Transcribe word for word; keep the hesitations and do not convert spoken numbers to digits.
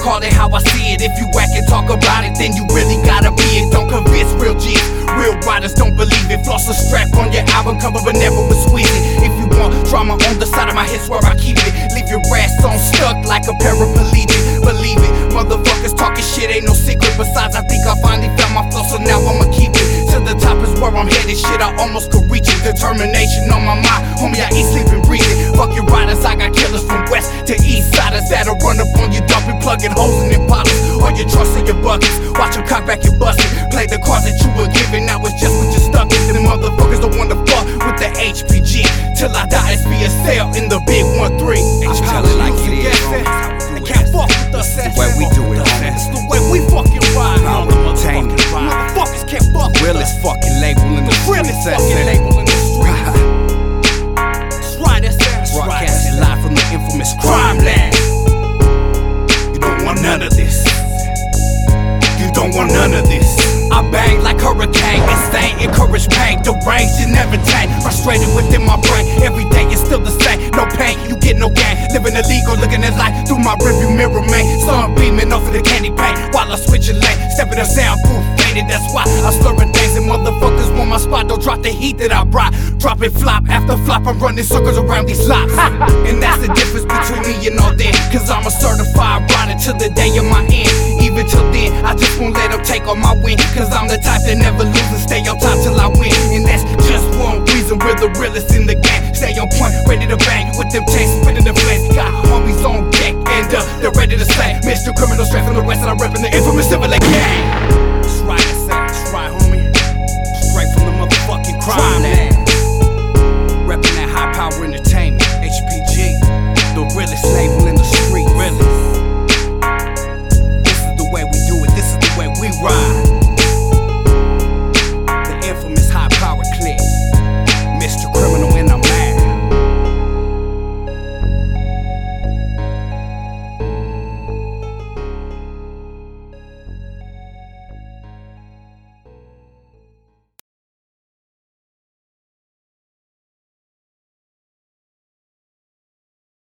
call it how I see it. If you whack and talk about it, then you really gotta be it. Don't convince real G's, real riders don't believe it. Floss a strap on your album cover, but never was squeezing. If you want drama on the side of my head, where I keep it. Leave your ass on stuck like a paraplegic. Believe it, motherfuckers talking shit ain't no secret. Besides, I think I finally found my flow, so now I'ma keep it. To the top is where I'm headed, shit I almost could reach it. Determination on my mind, homie, I eat, sleep, and breathe it. Fuck your riders, I got killers from west to east siders that'll run up on you, dumping, plugging holes in their pockets. Or your trust in your buckets, watch them cock back and bust it. Play the cards that you were given, now it's just what you stuck in. Them motherfuckers don't wanna fuck with the H P G. Till I die, it's be a sale in the big one three. I tell it like it is, they can't fuck with us, it's the way we do it, homie. It's the way we fucking ride, Power Entertainment. Motherfuckers can't fuck with us. Realest fucking label in the Realest fucking label in the streets. That's right, that's that's right. Broadcasting live from the infamous crime land. You don't want none of this. You don't want none of this. I bang like hurricane, insane, encourage pain, deranged and never change. Frustrated within my brain, every day is still the same. No pain, you get no gain. Living illegal, looking at life through my rearview mirror, man. Sun beaming off of the candy paint while I switch a lane. Stepping up soundproof, faded, that's why I slurring things. And motherfuckers want my spot, don't drop the heat that I brought. Drop it flop after flop, I'm running circles around these lots. And that's the difference between me and all that. Cause I'm a certified rider till the day of my end. Even till then, I just won't let them take all my win. Cause I'm the type that never lose and stay on top till I win. And that's just one reason we're the realest in the game. Stay on point, ready to bang with them chains